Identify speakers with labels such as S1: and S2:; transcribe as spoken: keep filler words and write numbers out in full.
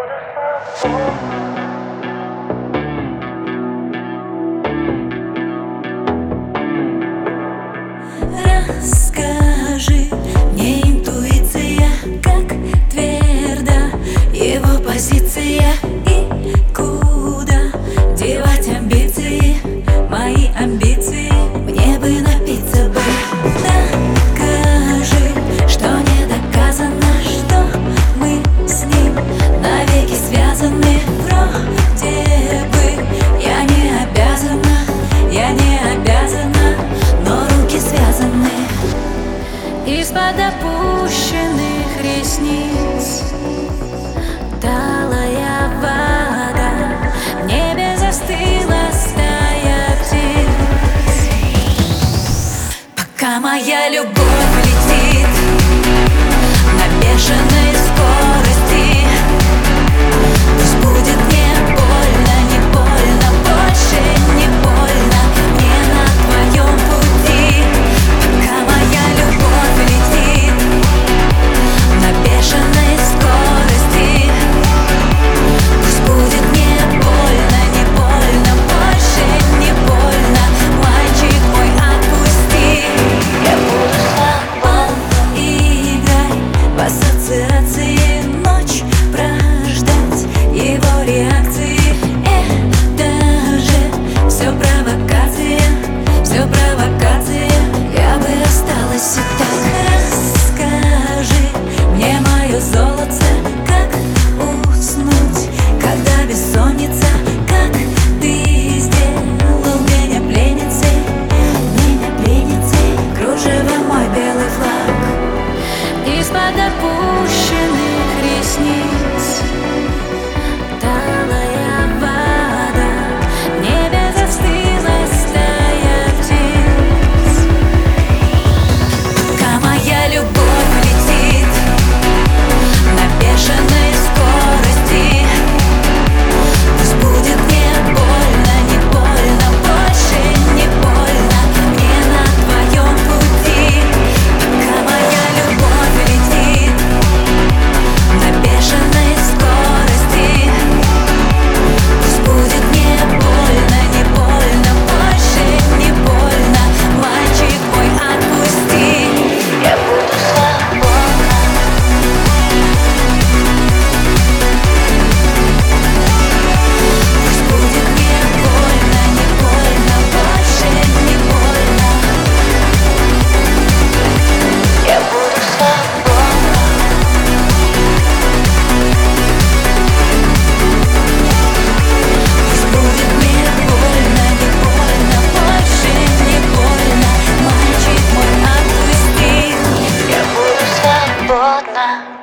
S1: Расскажи мне, интуиция, как тверда его позиция и куда девать амбиции, мои амбиции. Мне бы напиться бы, докажи, что не доказано, что мы с ним навеки связаны. Вроде бы я не обязана, я не обязана, но руки связаны. Из-под опущенных ресниц талая вода, в небе застыла стая птиц. Пока моя любовь летит на бешеной скорости, пусть будет не больно, не больно, больше не больно мне на твоем пути. Пока моя любовь летит на бешеной скорости, пусть будет не больно, не больно, больше не больно, мальчик мой, отпусти. Я буду свободна, играй в ассоциации, ночь прождать его реакции. Это же все провокация, все провокация. Я бы осталась и так. Расскажи мне, мое золотце, как уснуть, когда бессонница, как ты сделал меня пленницей, меня пленницей. Кружево мой белый флаг, из-под опущенных ресниц талая вода, в небе застыла стая птиц. Пока моя любовь летит на бешеной скорости, пусть будет не больно, не больно, больше не больно мне на твоем пути. Пока моя любовь летит на бешеной скорости, пусть будет не больно, не больно, больше не больно, мальчик мой, отпусти. Я буду свободна. Пусть будет не больно, не больно, больше не больно. Я буду свободна. Пусть будет не больно, не больно, больше не больно, мальчик мой, отпусти. Я буду свободна.